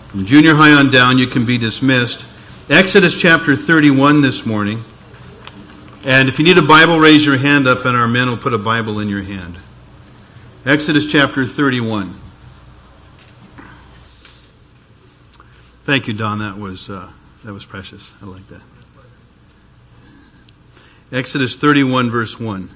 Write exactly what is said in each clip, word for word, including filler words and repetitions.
From junior high on down, you can be dismissed. Exodus chapter thirty-one this morning. And if you need a Bible, raise your hand up and our men will put a Bible in your hand. Exodus chapter thirty-one. Thank you, Don. That was uh, that was precious. I like that. Exodus thirty-one, verse one.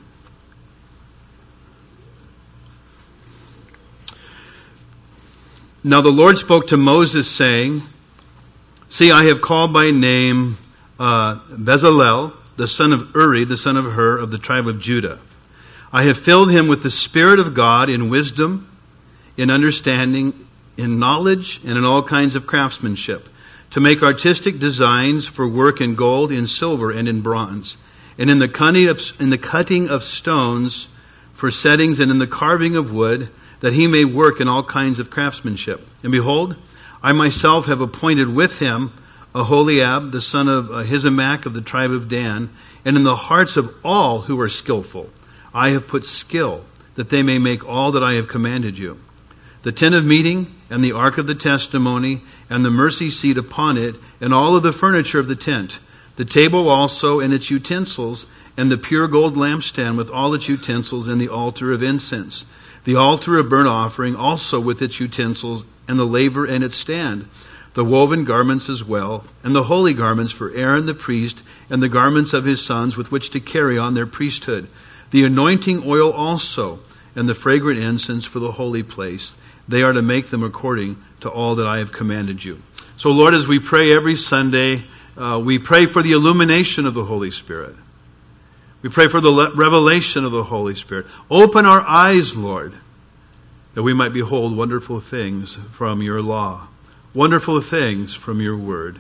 Now the Lord spoke to Moses, saying, See, I have called by name uh, Bezalel, the son of Uri, the son of Hur, of the tribe of Judah. I have filled him with the Spirit of God in wisdom, in understanding, in knowledge, and in all kinds of craftsmanship, to make artistic designs for work in gold, in silver, and in bronze, and in the cutting of, in the cutting of stones for settings, and in the carving of wood, that he may work in all kinds of craftsmanship. And behold, I myself have appointed with him Aholiab, the son of Ahisamach of the tribe of Dan, and in the hearts of all who are skillful, I have put skill, that they may make all that I have commanded you. The tent of meeting, and the ark of the testimony, and the mercy seat upon it, and all of the furniture of the tent, the table also and its utensils, and the pure gold lampstand with all its utensils, and the altar of incense, the altar of burnt offering also with its utensils, and the laver and its stand, the woven garments as well, and the holy garments for Aaron the priest, and the garments of his sons with which to carry on their priesthood, the anointing oil also, and the fragrant incense for the holy place. They are to make them according to all that I have commanded you. So Lord, as we pray every Sunday, uh, we pray for the illumination of the Holy Spirit. We pray for the revelation of the Holy Spirit. Open our eyes, Lord, that we might behold wonderful things from your law, wonderful things from your word.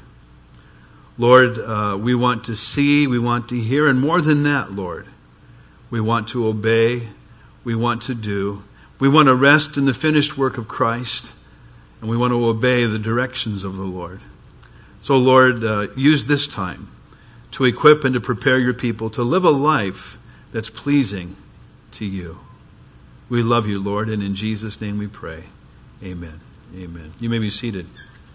Lord, uh, we want to see, we want to hear, and more than that, Lord, we want to obey, we want to do. We want to rest in the finished work of Christ, and we want to obey the directions of the Lord. So, Lord, uh, use this time to equip and to prepare your people to live a life that's pleasing to you. We love you, Lord, and in Jesus' name we pray. Amen. Amen. You may be seated.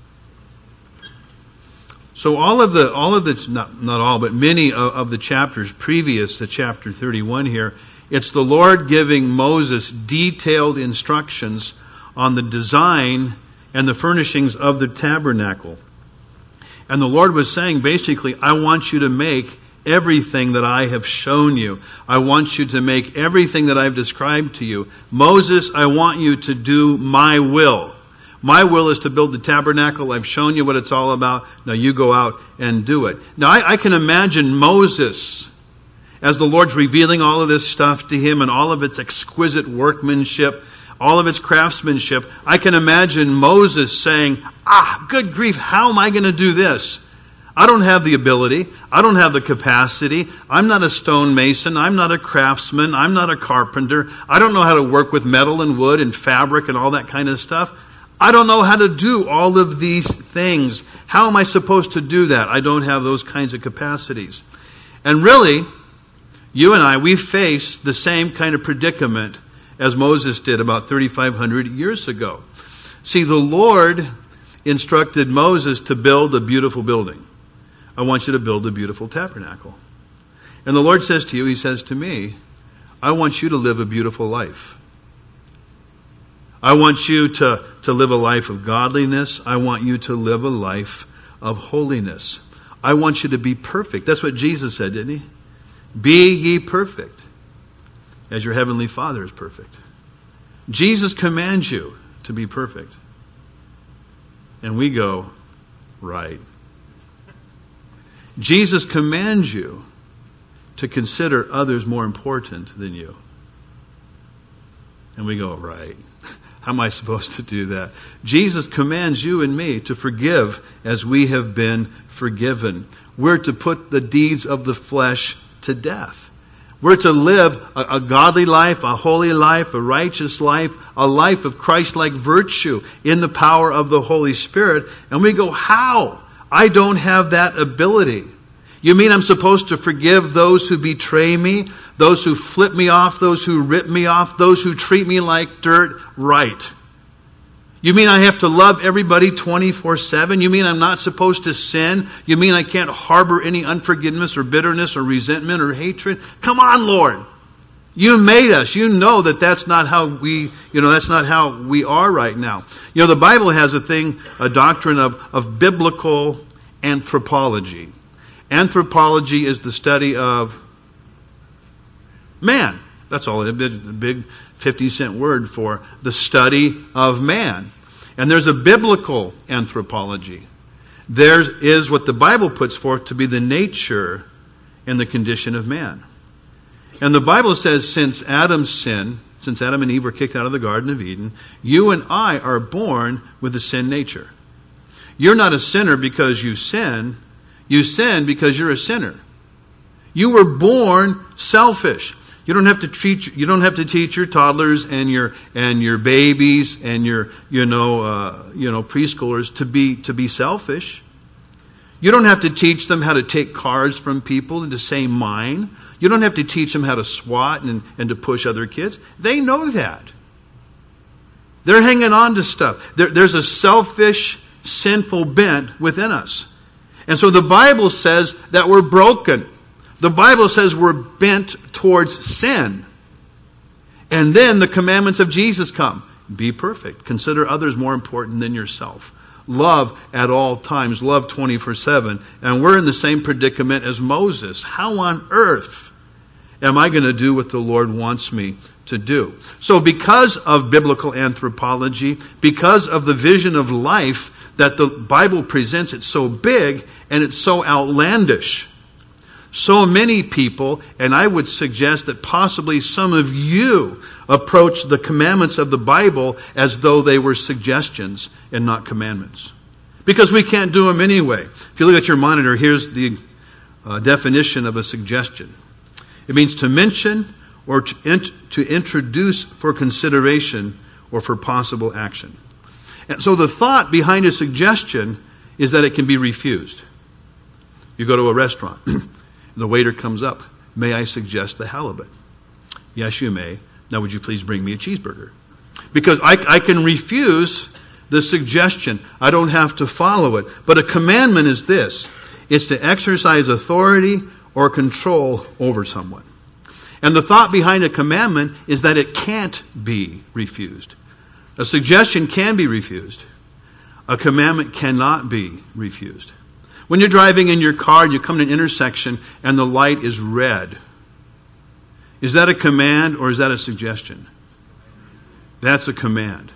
So all of the, all of the, not, not all, but many of, of the chapters previous to chapter thirty-one here, it's the Lord giving Moses detailed instructions on the design and the furnishings of the tabernacle. And the Lord was saying, basically, I want you to make everything that I have shown you. I want you to make everything that I've described to you. Moses, I want you to do my will. My will is to build the tabernacle. I've shown you what it's all about. Now you go out and do it. Now I, I can imagine Moses, as the Lord's revealing all of this stuff to him and all of its exquisite workmanship, all of its craftsmanship, I can imagine Moses saying, ah, good grief, how am I going to do this? I don't have the ability. I don't have the capacity. I'm not a stonemason. I'm not a craftsman. I'm not a carpenter. I don't know how to work with metal and wood and fabric and all that kind of stuff. I don't know how to do all of these things. How am I supposed to do that? I don't have those kinds of capacities. And really, you and I, we face the same kind of predicament as Moses did about thirty-five hundred years ago. See, the Lord instructed Moses to build a beautiful building. I want you to build a beautiful tabernacle. And the Lord says to you, He says to me, I want you to live a beautiful life. I want you to, to live a life of godliness. I want you to live a life of holiness. I want you to be perfect. That's what Jesus said, didn't He? Be ye perfect, as your heavenly Father is perfect. Jesus commands you to be perfect. And we go, right. Jesus commands you to consider others more important than you. And we go, right. How am I supposed to do that? Jesus commands you and me to forgive as we have been forgiven. We're to put the deeds of the flesh to death. We're to live a, a godly life, a holy life, a righteous life, a life of Christ-like virtue in the power of the Holy Spirit. And we go, how? I don't have that ability. You mean I'm supposed to forgive those who betray me, those who flip me off, those who rip me off, those who treat me like dirt? Right. You mean I have to love everybody twenty-four seven? You mean I'm not supposed to sin? You mean I can't harbor any unforgiveness or bitterness or resentment or hatred? Come on, Lord. You made us. You know that that's not how we, you know, that's not how we are right now. You know, the Bible has a thing, a doctrine of, of biblical anthropology. Anthropology is the study of man. That's all. A big fifty cent word for the study of man. And there's a biblical anthropology. There is what the Bible puts forth to be the nature and the condition of man. And the Bible says since Adam's sin, since Adam and Eve were kicked out of the Garden of Eden, you and I are born with a sin nature. You're not a sinner because you sin. You sin because you're a sinner. You were born selfish. You don't have to treat. You don't have to teach your toddlers and your and your babies and your you know uh, you know preschoolers to be to be selfish. You don't have to teach them how to take cars from people and to say mine. You don't have to teach them how to swat and, and to push other kids. They know that. They're hanging on to stuff. There, there's a selfish, sinful bent within us. And so the Bible says that we're broken. The Bible says we're bent towards sin. And then the commandments of Jesus come. Be perfect. Consider others more important than yourself. Love at all times. Love twenty-four seven. And we're in the same predicament as Moses. How on earth am I going to do what the Lord wants me to do? So because of biblical anthropology, because of the vision of life that the Bible presents, it's so big and it's so outlandish. So many people, and I would suggest that possibly some of you approach the commandments of the Bible as though they were suggestions and not commandments. Because we can't do them anyway. If you look at your monitor, here's the uh, definition of a suggestion. It means to mention or to, int- to introduce for consideration or for possible action. And so the thought behind a suggestion is that it can be refused. You go to a restaurant. The waiter comes up. May I suggest the halibut? Yes, you may. Now would you please bring me a cheeseburger? Because I, I can refuse the suggestion. I don't have to follow it. But a commandment is this. It's to exercise authority or control over someone. And the thought behind a commandment is that it can't be refused. A suggestion can be refused. A commandment cannot be refused. When you're driving in your car and you come to an intersection and the light is red, is that a command or is that a suggestion? That's a command.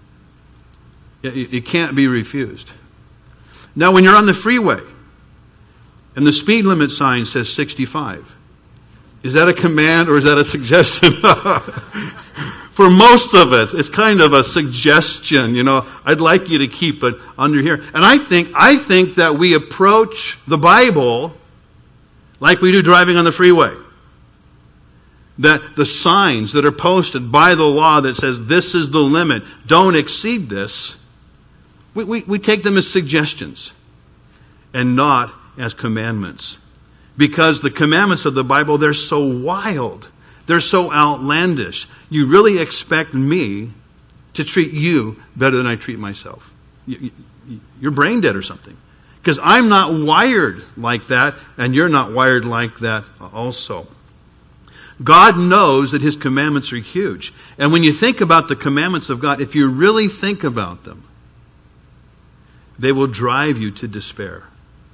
It, it can't be refused. Now when you're on the freeway and the speed limit sign says sixty-five, is that a command or is that a suggestion? For most of us, it's kind of a suggestion. You know, I'd like you to keep it under here. And I think, I think that we approach the Bible like we do driving on the freeway. That the signs that are posted by the law that says this is the limit, don't exceed this, we, we, we take them as suggestions and not as commandments. Because the commandments of the Bible, they're so wild. They're so outlandish. You really expect me to treat you better than I treat myself. You're brain dead or something. Because I'm not wired like that, and you're not wired like that also. God knows that His commandments are huge. And when you think about the commandments of God, if you really think about them, they will drive you to despair.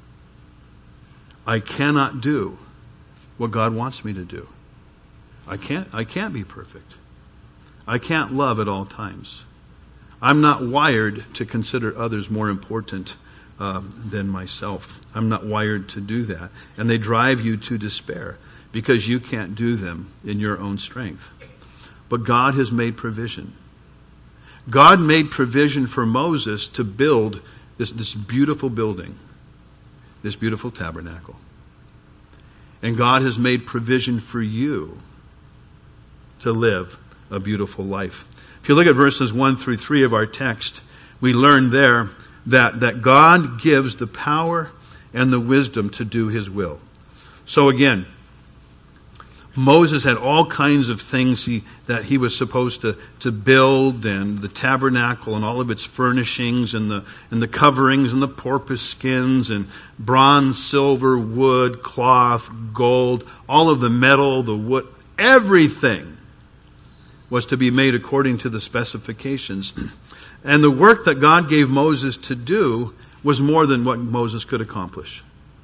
I cannot do what God wants me to do. I can't, I can't be perfect. I can't love at all times. I'm not wired to consider others more important uh, than myself. I'm not wired to do that. And they drive you to despair because you can't do them in your own strength. But God has made provision. God made provision for Moses to build this, this beautiful building, this beautiful tabernacle. And God has made provision for you to live a beautiful life. If you look at verses one through three of our text, we learn there that, that God gives the power and the wisdom to do His will. So again, Moses had all kinds of things he, that he was supposed to, to build, and the tabernacle and all of its furnishings and the and the coverings and the porpoise skins and bronze, silver, wood, cloth, gold, all of the metal, the wood, everything was to be made according to the specifications. And the work that God gave Moses to do was more than what Moses could accomplish.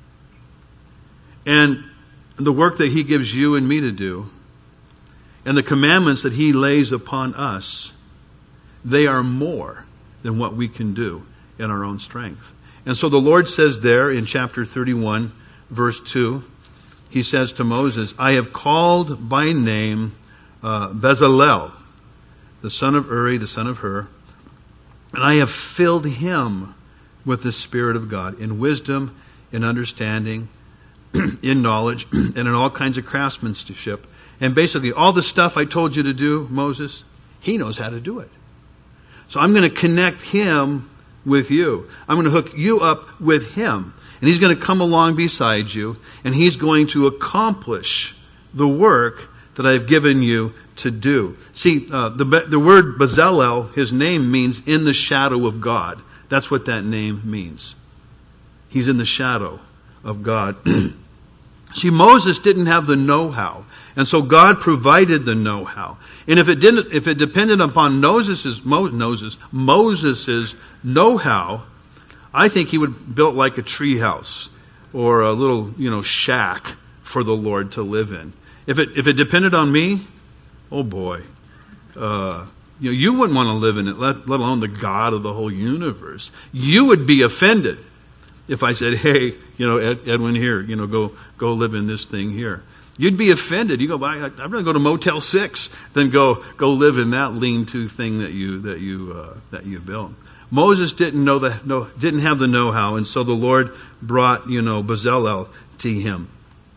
And the work that He gives you and me to do, and the commandments that He lays upon us, they are more than what we can do in our own strength. And so the Lord says there in chapter thirty-one, verse two, He says to Moses, I have called by name uh, Bezalel, the son of Uri, the son of Hur, and I have filled him with the Spirit of God, in wisdom, in understanding, in knowledge, and in all kinds of craftsmanship. And basically, all the stuff I told you to do, Moses, he knows how to do it. So I'm going to connect him with you. I'm going to hook you up with him. And he's going to come along beside you, and he's going to accomplish the work that I've given you to do. See, uh, the, the word Bezalel, his name means in the shadow of God. That's what that name means. He's in the shadow of God. See, Moses didn't have the know-how, and so God provided the know-how. And if it didn't, if it depended upon Moses's, Mo, Moses, Moses's know-how, I think he would have built like a tree house or a little, you know, shack for the Lord to live in. If it if it depended on me, oh boy, uh, you know, you wouldn't want to live in it, let, let alone the God of the whole universe. You would be offended if I said, hey, you know, Ed, Edwin, here, you know, go go live in this thing here. You'd be offended. You go, I'd rather go to Motel Six than go go live in that lean-to thing that you that you uh, that you built. Moses didn't know the no didn't have the know-how, and so the Lord brought, you know, Bezalel to him.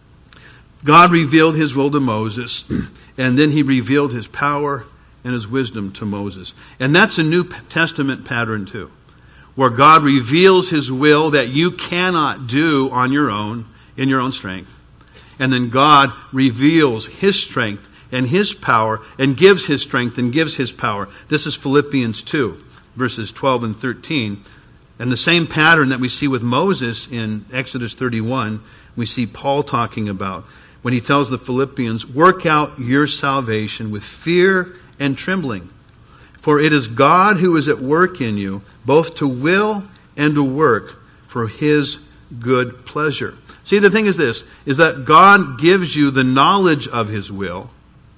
God revealed His will to Moses, and then He revealed His power and His wisdom to Moses. And that's a New Testament pattern too, where God reveals His will that you cannot do on your own, in your own strength. And then God reveals His strength and His power and gives His strength and gives His power. This is Philippians two, verses twelve and thirteen. And the same pattern that we see with Moses in Exodus thirty-one, we see Paul talking about when he tells the Philippians, work out your salvation with fear and trembling. For it is God who is at work in you, both to will and to work for His good pleasure. See, the thing is this, is that God gives you the knowledge of His will.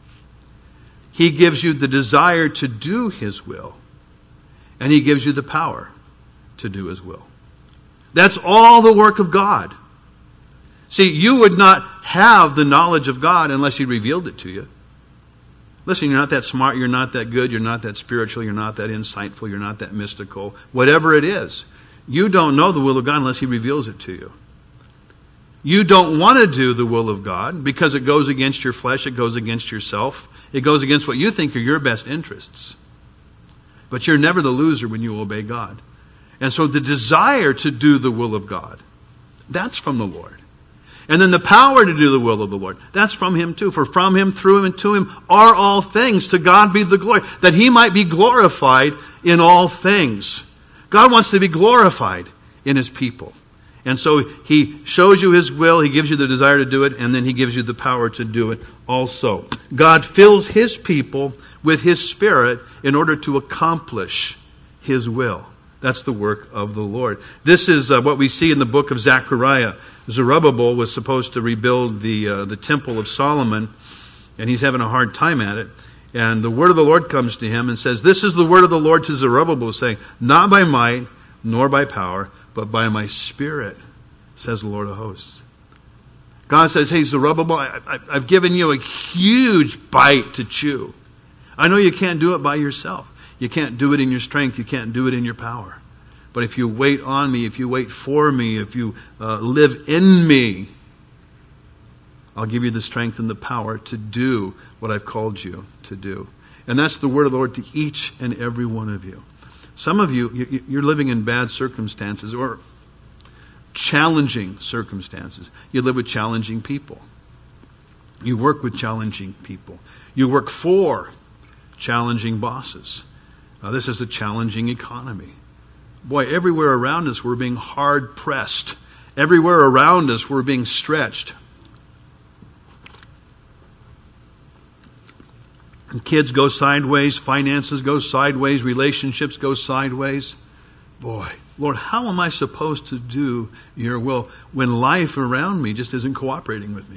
He gives you the desire to do His will. And He gives you the power to do His will. That's all the work of God. See, you would not have the knowledge of God unless He revealed it to you. Listen, you're not that smart, you're not that good, you're not that spiritual, you're not that insightful, you're not that mystical. Whatever it is, you don't know the will of God unless He reveals it to you. You don't want to do the will of God because it goes against your flesh, it goes against yourself, it goes against what you think are your best interests. But you're never the loser when you obey God. And so the desire to do the will of God, that's from the Lord. And then the power to do the will of the Lord, that's from Him too. For from Him, through Him, and to Him are all things. To God be the glory, that He might be glorified in all things. God wants to be glorified in His people. And so He shows you His will, He gives you the desire to do it, and then He gives you the power to do it also. God fills His people with His Spirit in order to accomplish His will. That's the work of the Lord. This is uh, what we see in the book of Zechariah. Zerubbabel was supposed to rebuild the uh, the temple of Solomon, and he's having a hard time at it. And the word of the Lord comes to him and says, this is the word of the Lord to Zerubbabel, saying, not by might, nor by power, but by my Spirit, says the Lord of hosts. God says, hey, Zerubbabel, I, I, I've given you a huge bite to chew. I know you can't do it by yourself. You can't do it in your strength. You can't do it in your power. But if you wait on me, if you wait for me, if you uh, live in me, I'll give you the strength and the power to do what I've called you to do. And that's the word of the Lord to each and every one of you. Some of you, you're living in bad circumstances or challenging circumstances. You live with challenging people. You work with challenging people. You work for challenging bosses. Uh, this is a challenging economy. Boy, everywhere around us we're being hard pressed. Everywhere around us we're being stretched. And kids go sideways, finances go sideways, relationships go sideways. Boy, Lord, how am I supposed to do your will when life around me just isn't cooperating with me?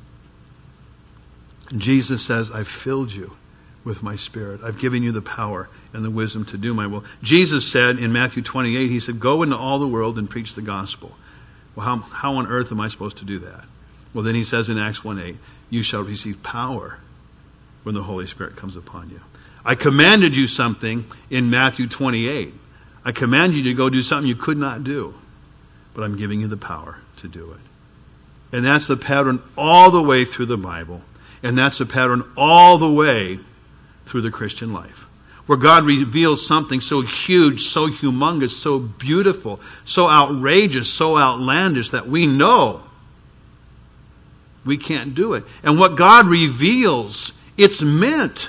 And Jesus says, I've filled you with my Spirit. I've given you the power and the wisdom to do my will. Jesus said in Matthew twenty-eight, he said, go into all the world and preach the gospel. Well, how, how on earth am I supposed to do that? Well, then he says in Acts one eight, you shall receive power when the Holy Spirit comes upon you. I commanded you something in Matthew twenty-eight. I command you to go do something you could not do. But I'm giving you the power to do it. And that's the pattern all the way through the Bible. And that's the pattern all the way through the Christian life. Where God reveals something so huge, so humongous, so beautiful, so outrageous, so outlandish that we know we can't do it. And what God reveals, it's meant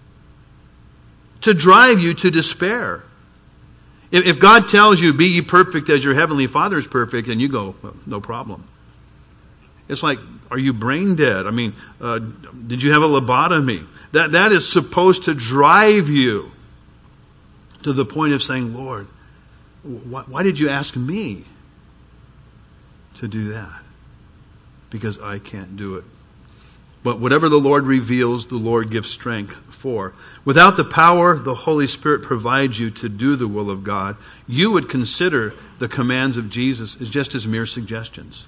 to drive you to despair. If God tells you, be ye perfect as your heavenly Father is perfect, and you go, well, no problem. It's like, are you brain dead? I mean, uh, did you have a lobotomy? That That is supposed to drive you to the point of saying, Lord, why, why did you ask me to do that? Because I can't do it. But whatever the Lord reveals, the Lord gives strength for. Without the power the Holy Spirit provides you to do the will of God, you would consider the commands of Jesus as just as mere suggestions.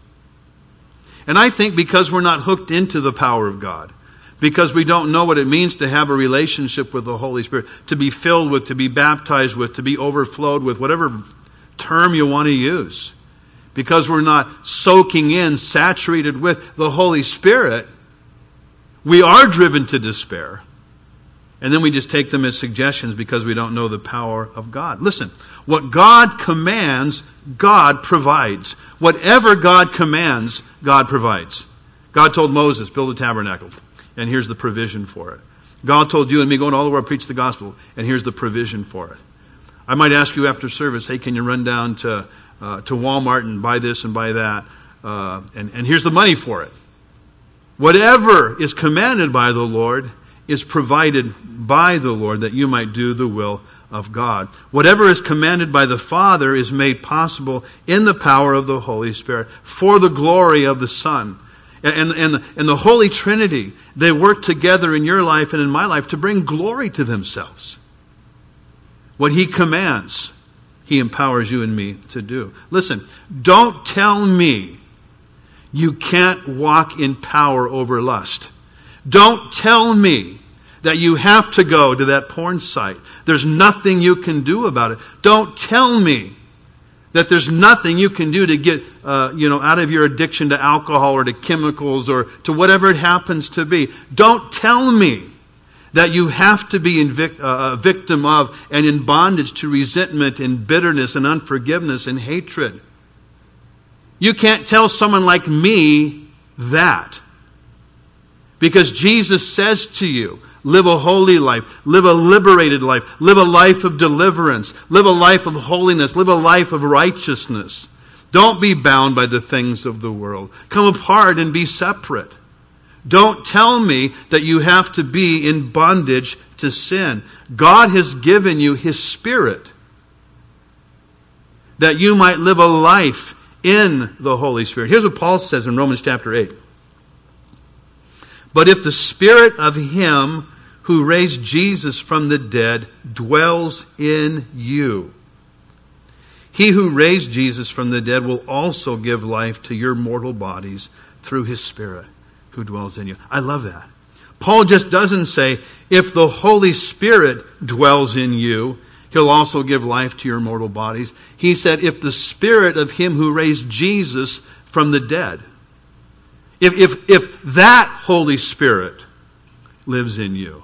And I think because we're not hooked into the power of God, because we don't know what it means to have a relationship with the Holy Spirit, to be filled with, to be baptized with, to be overflowed with, whatever term you want to use, because we're not soaking in, saturated with the Holy Spirit, we are driven to despair. And then we just take them as suggestions because we don't know the power of God. Listen, what God commands, God provides. Whatever God commands, God provides. God told Moses, build a tabernacle, and here's the provision for it. God told you and me, go into all the world, preach the gospel, and here's the provision for it. I might ask you after service, hey, can you run down to uh, to Walmart and buy this and buy that? Uh, and, and here's the money for it. Whatever is commanded by the Lord is provided by the Lord that you might do the will of God. Whatever is commanded by the Father is made possible in the power of the Holy Spirit for the glory of the Son. And, and, and the Holy Trinity, they work together in your life and in my life to bring glory to themselves. What He commands, He empowers you and me to do. Listen, don't tell me you can't walk in power over lust. Don't tell me that you have to go to that porn site. There's nothing you can do about it. Don't tell me that there's nothing you can do to get uh, you know, out of your addiction to alcohol or to chemicals or to whatever it happens to be. Don't tell me that you have to be in vic- uh, a victim of and in bondage to resentment and bitterness and unforgiveness and hatred. You can't tell someone like me that. Because Jesus says to you, live a holy life, live a liberated life, live a life of deliverance, live a life of holiness, live a life of righteousness. Don't be bound by the things of the world. Come apart and be separate. Don't tell me that you have to be in bondage to sin. God has given you His Spirit that you might live a life in the Holy Spirit. Here's what Paul says in Romans chapter eight. But if the Spirit of Him who raised Jesus from the dead dwells in you, He who raised Jesus from the dead will also give life to your mortal bodies through His Spirit who dwells in you. I love that. Paul just doesn't say, if the Holy Spirit dwells in you, He'll also give life to your mortal bodies. He said, if the Spirit of Him who raised Jesus from the dead, If, if, if that Holy Spirit lives in you,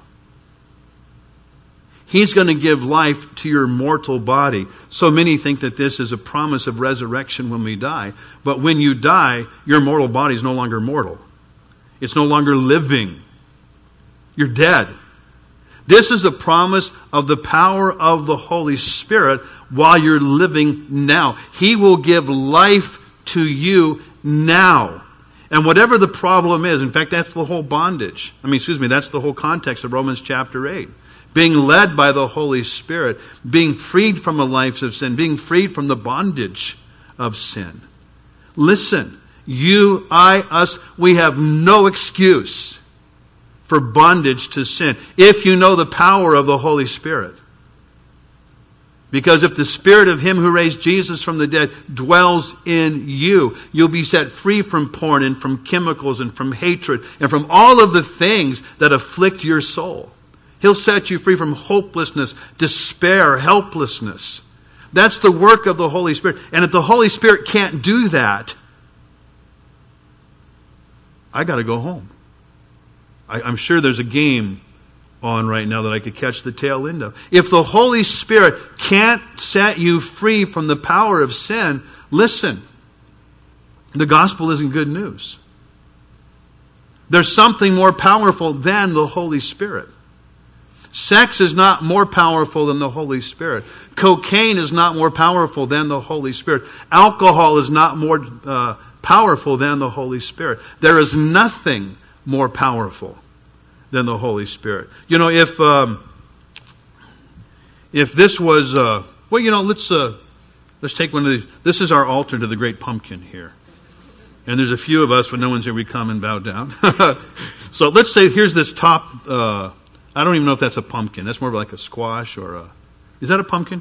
He's going to give life to your mortal body. So many think that this is a promise of resurrection when we die. But when you die, your mortal body is no longer mortal. It's no longer living. You're dead. This is a promise of the power of the Holy Spirit while you're living now. He will give life to you now. And whatever the problem is, in fact, that's the whole bondage. I mean, excuse me, that's the whole context of Romans chapter eight. Being led by the Holy Spirit, being freed from the life of sin, being freed from the bondage of sin. Listen, you, I, us, we have no excuse for bondage to sin if you know the power of the Holy Spirit. Because if the Spirit of Him who raised Jesus from the dead dwells in you, you'll be set free from porn and from chemicals and from hatred and from all of the things that afflict your soul. He'll set you free from hopelessness, despair, helplessness. That's the work of the Holy Spirit. And if the Holy Spirit can't do that, I got to go home. I, I'm sure there's a game on right now that I could catch the tail end of. If the Holy Spirit can't set you free from the power of sin, listen, the gospel isn't good news. There's something more powerful than the Holy Spirit. Sex is not more powerful than the Holy Spirit. Cocaine is not more powerful than the Holy Spirit. Alcohol is not more uh, powerful than the Holy Spirit. There is nothing more powerful than the Holy Spirit. You know, if um, if this was, uh, well, you know, let's uh, let's take one of these. This is our altar to the great pumpkin here. And there's a few of us, but no one's here. We come and bow down. So let's say here's this top... Uh, I don't even know if that's a pumpkin. That's more like a squash or a... Is that a pumpkin?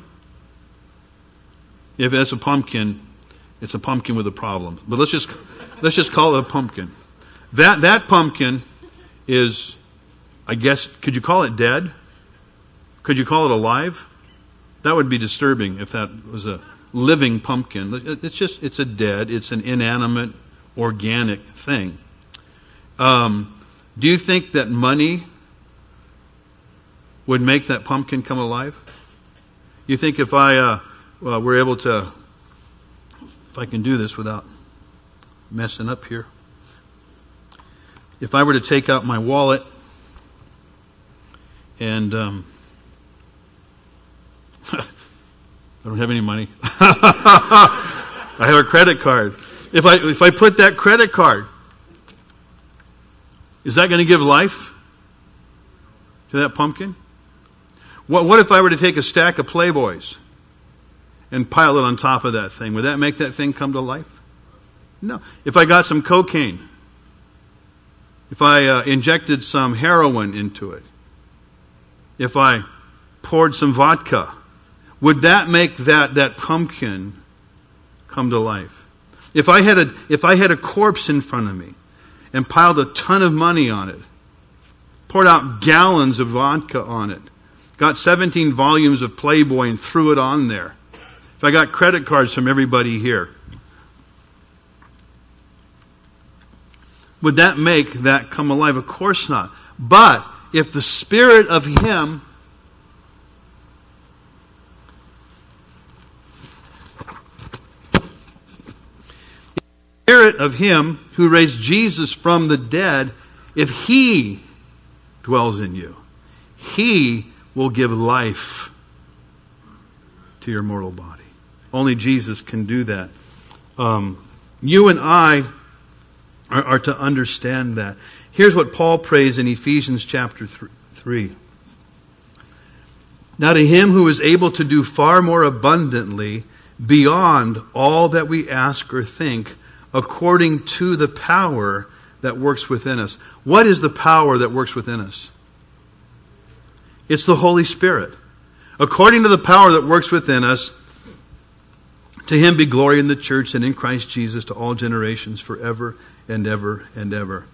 If that's a pumpkin, it's a pumpkin with a problem. But let's just let's just call it a pumpkin. That that pumpkin is, I guess, could you call it dead? Could you call it alive? That would be disturbing if that was a living pumpkin. It's just, it's a dead, it's an inanimate, organic thing. Um, do you think that money would make that pumpkin come alive? You think if I uh, well, were able to, if I can do this without messing up here, if I were to take out my wallet and um, I don't have any money. I have a credit card. If I if I put that credit card, is that going to give life to that pumpkin? What, what if I were to take a stack of Playboys and pile it on top of that thing? Would that make that thing come to life? No. If I got some cocaine, if I uh, injected some heroin into it, if I poured some vodka, would that make that, that pumpkin come to life? If I had a if I had a corpse in front of me and piled a ton of money on it, poured out gallons of vodka on it, got seventeen volumes of Playboy and threw it on there. If I got credit cards from everybody here, would that make that come alive? Of course not. But if the Spirit of Him Spirit of Him who raised Jesus from the dead, if He dwells in you, He will give life to your mortal body. Only Jesus can do that. Um, you and I are, are to understand that. Here's what Paul prays in Ephesians chapter three. Now to Him who is able to do far more abundantly beyond all that we ask or think, according to the power that works within us. What is the power that works within us? It's the Holy Spirit. According to the power that works within us, to Him be glory in the church and in Christ Jesus to all generations forever and ever and ever.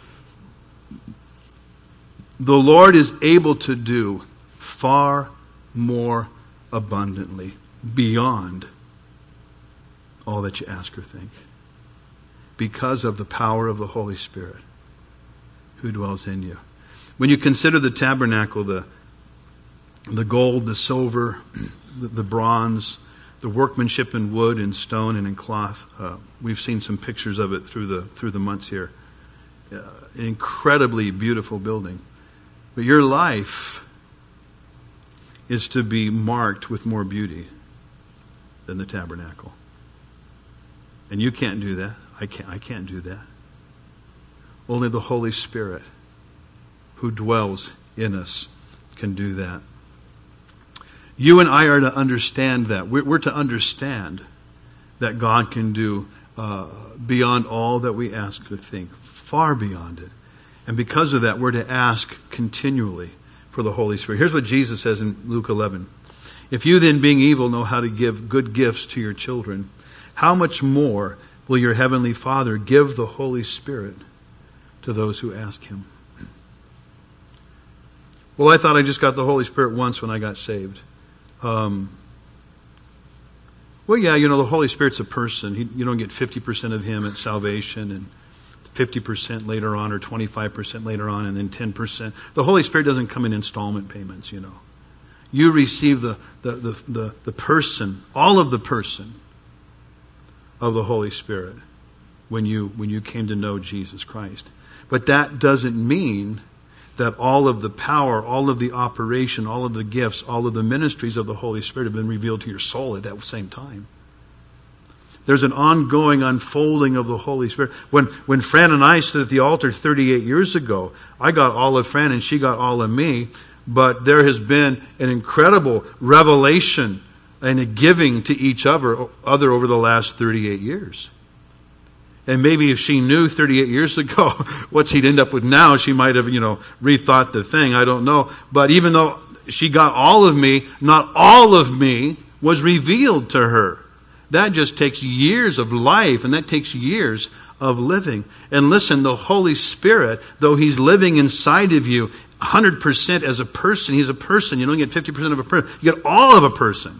The Lord is able to do far more abundantly beyond all that you ask or think, because of the power of the Holy Spirit who dwells in you. When you consider the tabernacle, the the gold, the silver, the, the bronze, the workmanship in wood and stone and in cloth, uh, we've seen some pictures of it through the through the months here. uh, an incredibly beautiful building. But your life is to be marked with more beauty than the tabernacle. And you can't do that. I can't, I can't do that. Only the Holy Spirit who dwells in us can do that. You and I are to understand that. We're, we're to understand that God can do uh, beyond all that we ask or think, far beyond it. And because of that, we're to ask continually for the Holy Spirit. Here's what Jesus says in Luke eleven. If you then, being evil, know how to give good gifts to your children, how much more will your heavenly Father give the Holy Spirit to those who ask Him? Well, I thought I just got the Holy Spirit once when I got saved. Um, well, yeah, you know, the Holy Spirit's a person. He, you don't get fifty percent of Him at salvation and fifty percent later on or twenty-five percent later on and then ten percent. The Holy Spirit doesn't come in installment payments, you know. You receive the, the, the, the, the person, all of the person of the Holy Spirit when you when you came to know Jesus Christ. But that doesn't mean that all of the power, all of the operation, all of the gifts, all of the ministries of the Holy Spirit have been revealed to your soul at that same time. There's an ongoing unfolding of the Holy Spirit. When when Fran and I stood at the altar thirty-eight years ago, I got all of Fran and she got all of me, but there has been an incredible revelation and a giving to each other, other over the last thirty-eight years. And maybe if she knew thirty-eight years ago what she'd end up with now, she might have, you know, rethought the thing. I don't know. But even though she got all of me, not all of me was revealed to her. That just takes years of life, and that takes years of living. And listen, the Holy Spirit, though He's living inside of you one hundred percent as a person, He's a person. You don't get fifty percent of a person. You get all of a person.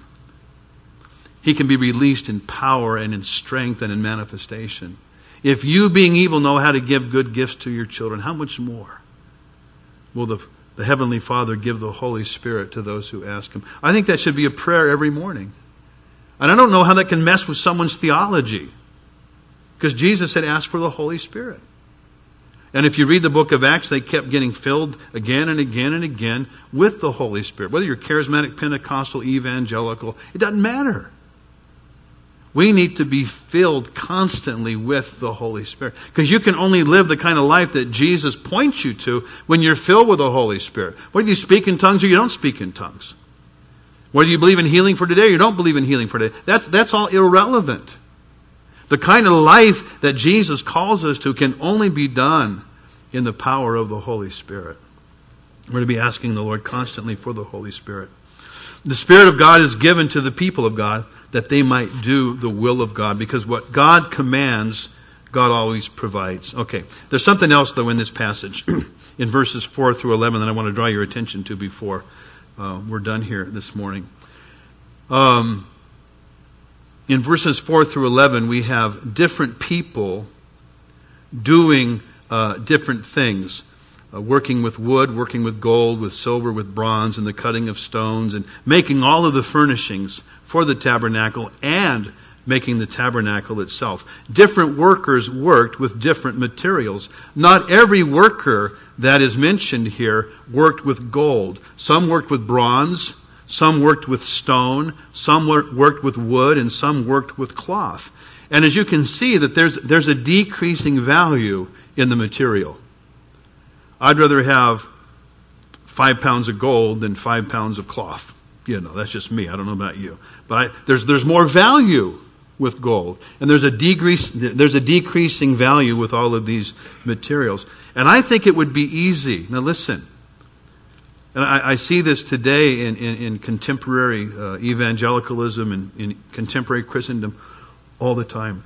He can be released in power and in strength and in manifestation. If you, being evil, know how to give good gifts to your children, how much more will the, the Heavenly Father give the Holy Spirit to those who ask Him? I think that should be a prayer every morning. And I don't know how that can mess with someone's theology. Because Jesus said, ask for the Holy Spirit. And if you read the book of Acts, they kept getting filled again and again and again with the Holy Spirit. Whether you're charismatic, Pentecostal, evangelical, it doesn't matter. We need to be filled constantly with the Holy Spirit. Because you can only live the kind of life that Jesus points you to when you're filled with the Holy Spirit. Whether you speak in tongues or you don't speak in tongues. Whether you believe in healing for today or you don't believe in healing for today. That's, that's all irrelevant. The kind of life that Jesus calls us to can only be done in the power of the Holy Spirit. We're to be asking the Lord constantly for the Holy Spirit. The Spirit of God is given to the people of God that they might do the will of God. Because what God commands, God always provides. Okay, there's something else though in this passage. In verses four through eleven that I want to draw your attention to before uh, we're done here this morning. Um, in verses four through eleven we have different people doing uh, different things. Uh, working with wood, working with gold, with silver, with bronze, and the cutting of stones, and making all of the furnishings for the tabernacle and making the tabernacle itself. Different workers worked with different materials. Not every worker that is mentioned here worked with gold. Some worked with bronze, some worked with stone, some worked with wood, and some worked with cloth. And as you can see, that there's there's a decreasing value in the material. I'd rather have five pounds of gold than five pounds of cloth. You know, that's just me. I don't know about you. But I, there's there's more value with gold. And there's a decrease, there's a decreasing value with all of these materials. And I think it would be easy. Now listen. And I, I see this today in, in, in contemporary uh, evangelicalism and in contemporary Christendom all the time.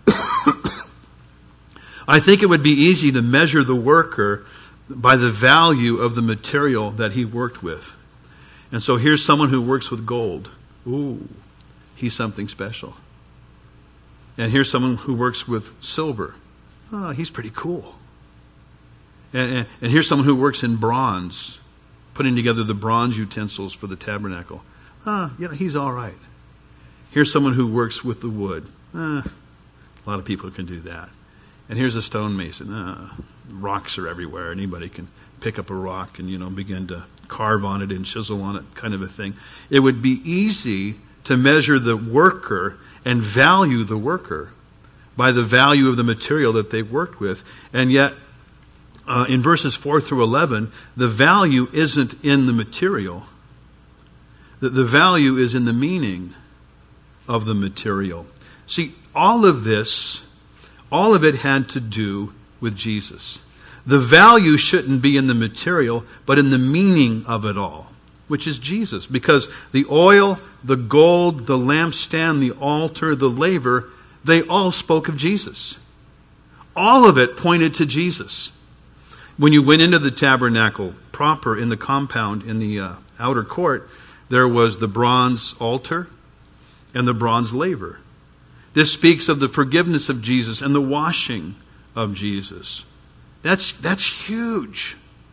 I think it would be easy to measure the worker by the value of the material that he worked with. And so here's someone who works with gold. Ooh, he's something special. And here's someone who works with silver. Oh, he's pretty cool. And, and, and here's someone who works in bronze, putting together the bronze utensils for the tabernacle. Ah, you know, he's all right. Here's someone who works with the wood. Ah, a lot of people can do that. And here's a stonemason. Uh, rocks are everywhere. Anybody can pick up a rock and, you know, begin to carve on it and chisel on it, kind of a thing. It would be easy to measure the worker and value the worker by the value of the material that they've worked with. And yet, uh, in verses four through eleven, the value isn't in the material. The, the value is in the meaning of the material. See, all of this, all of it had to do with Jesus. The value shouldn't be in the material, but in the meaning of it all, which is Jesus. Because the oil, the gold, the lampstand, the altar, the laver, they all spoke of Jesus. All of it pointed to Jesus. When you went into the tabernacle proper in the compound, in the uh, outer court, there was the bronze altar and the bronze laver. This speaks of the forgiveness of Jesus and the washing of Jesus. That's, that's huge.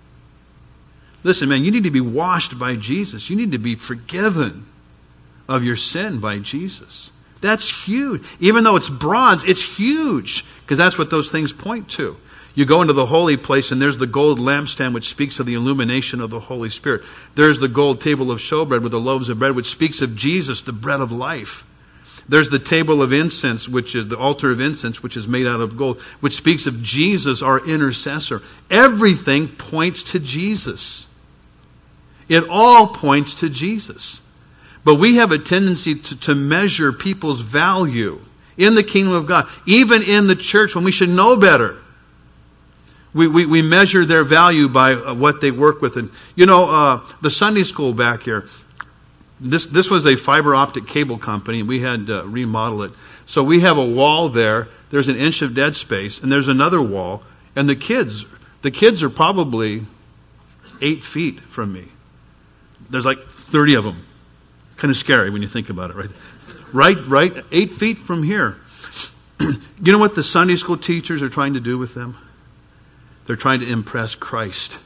Listen, man, you need to be washed by Jesus. You need to be forgiven of your sin by Jesus. That's huge. Even though it's bronze, it's huge, because that's what those things point to. You go into the holy place and there's the gold lampstand, which speaks of the illumination of the Holy Spirit. There's the gold table of showbread with the loaves of bread, which speaks of Jesus, the bread of life. There's the table of incense, which is the altar of incense, which is made out of gold, which speaks of Jesus, our intercessor. Everything points to Jesus. It all points to Jesus. But we have a tendency to, to measure people's value in the kingdom of God, even in the church when we should know better. We, we, we measure their value by uh, what they work with. And, you know, uh, the Sunday school back here, This this was a fiber optic cable company. We had to remodel it. So we have a wall there. There's an inch of dead space, and there's another wall. And the kids, the kids are probably eight feet from me. There's like thirty of them. Kind of scary when you think about it, right? Right, right, eight feet from here. You know what the Sunday school teachers are trying to do with them? They're trying to impress Christ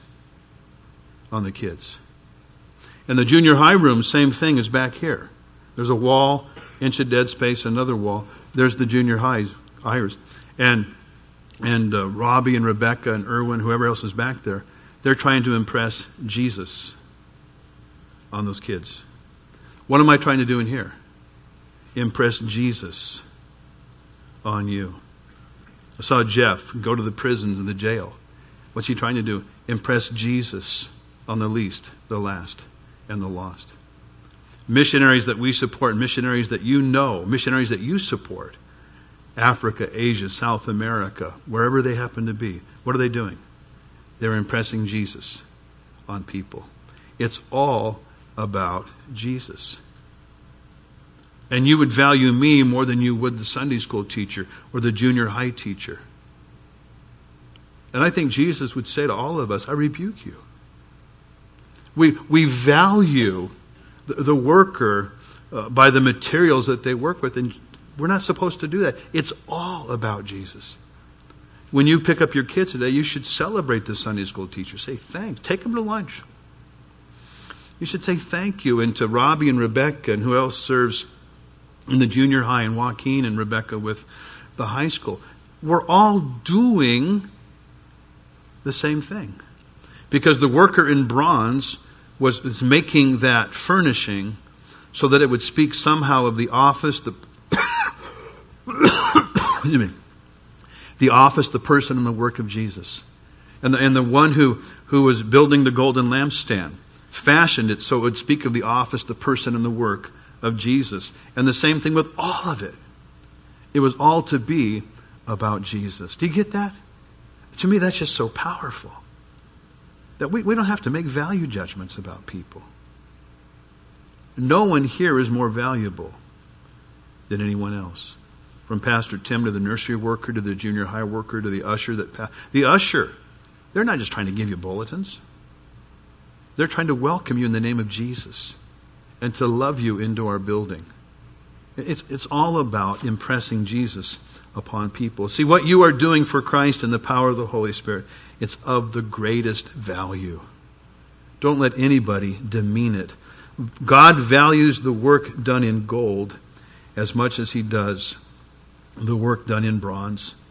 on the kids. And the junior high room, same thing is back here. There's a wall, inch of dead space, another wall. There's the junior highs, Iris. And and uh, Robbie and Rebecca and Erwin, whoever else is back there, they're trying to impress Jesus on those kids. What am I trying to do in here? Impress Jesus on you. I saw Jeff go to the prisons and the jail. What's he trying to do? Impress Jesus on the least, the last, and the lost. Missionaries that we support, missionaries that you know, missionaries that you support, Africa, Asia, South America, wherever they happen to be, what are they doing? They're impressing Jesus on people. It's all about Jesus. And you would value me more than you would the Sunday school teacher or the junior high teacher. And I think Jesus would say to all of us, I rebuke you. We we value the, the worker uh, by the materials that they work with, and we're not supposed to do that. It's all about Jesus. When you pick up your kids today, you should celebrate the Sunday school teacher. Say thanks. Take them to lunch. You should say thank you. And to Robbie and Rebecca and who else serves in the junior high, and Joaquin and Rebecca with the high school. We're all doing the same thing. Because the worker in bronze was, was making that furnishing so that it would speak somehow of the office, the excuse me, the office, the person, and the work of Jesus. And the, and the one who, who was building the golden lampstand fashioned it so it would speak of the office, the person, and the work of Jesus. And the same thing with all of it. It was all to be about Jesus. Do you get that? To me, that's just so powerful. That we, we don't have to make value judgments about people. No one here is more valuable than anyone else. From Pastor Tim to the nursery worker to the junior high worker to the usher. that pa- The usher, they're not just trying to give you bulletins. They're trying to welcome you in the name of Jesus and to love you into our building. It's, it's all about impressing Jesus upon people. See, what you are doing for Christ in the power of the Holy Spirit, it's of the greatest value. Don't let anybody demean it. God values the work done in gold as much as He does the work done in bronze.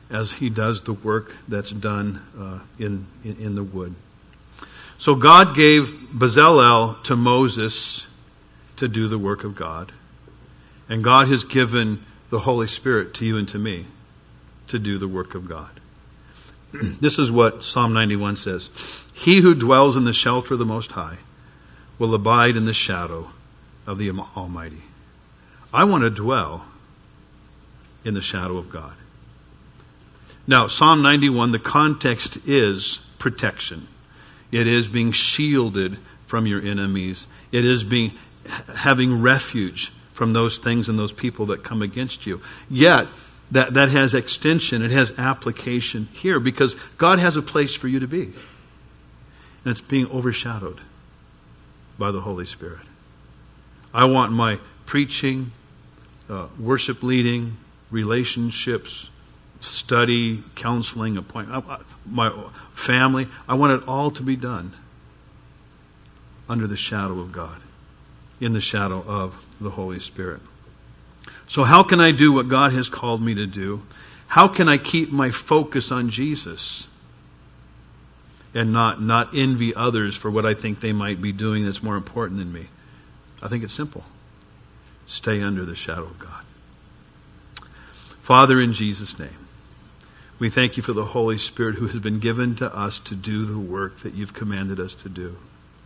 as he does the work that's done uh, in, in in the wood. So God gave Bezalel to Moses to do the work of God. And God has given the Holy Spirit to you and to me to do the work of God. This is what Psalm ninety-one says. He who dwells in the shelter of the Most High will abide in the shadow of the Almighty. I want to dwell in the shadow of God. Now, Psalm ninety-one, the context is protection. It is being shielded from your enemies. It is being having refuge from those things and those people that come against you. Yet, that, that has extension, it has application here, because God has a place for you to be. And it's being overshadowed by the Holy Spirit. I want my preaching, uh, worship leading, relationships, study, counseling, appointment, my family, I want it all to be done under the shadow of God, in the shadow of the Holy Spirit. So how can I do what God has called me to do? How can I keep my focus on Jesus and not, not envy others for what I think they might be doing that's more important than me? I think it's simple. Stay under the shadow of God. Father, in Jesus' name, we thank you for the Holy Spirit who has been given to us to do the work that you've commanded us to do.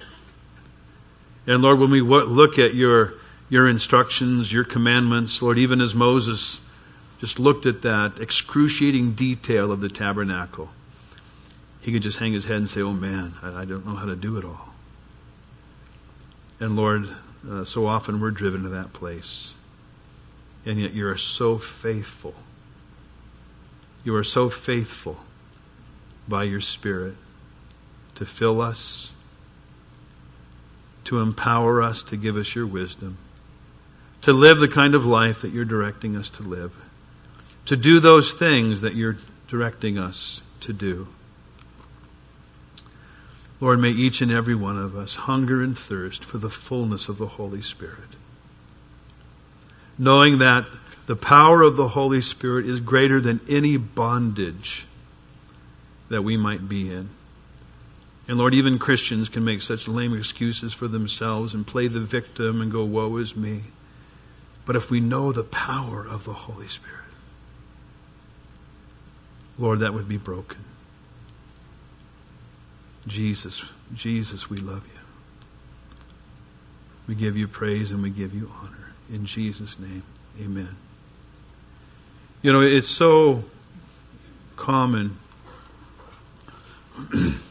And Lord, when we look at your, your instructions, your commandments, Lord, even as Moses just looked at that excruciating detail of the tabernacle, he could just hang his head and say, oh man, I, I don't know how to do it all. And Lord, uh, so often we're driven to that place. And yet you are so faithful. You are so faithful by your Spirit to fill us, to empower us, to give us your wisdom, to live the kind of life that you're directing us to live, to do those things that you're directing us to do. Lord, may each and every one of us hunger and thirst for the fullness of the Holy Spirit, knowing that the power of the Holy Spirit is greater than any bondage that we might be in. And Lord, even Christians can make such lame excuses for themselves and play the victim and go, woe is me. But if we know the power of the Holy Spirit, Lord, that would be broken. Jesus, Jesus, we love you. We give you praise and we give you honor. In Jesus' name, amen. You know, it's so common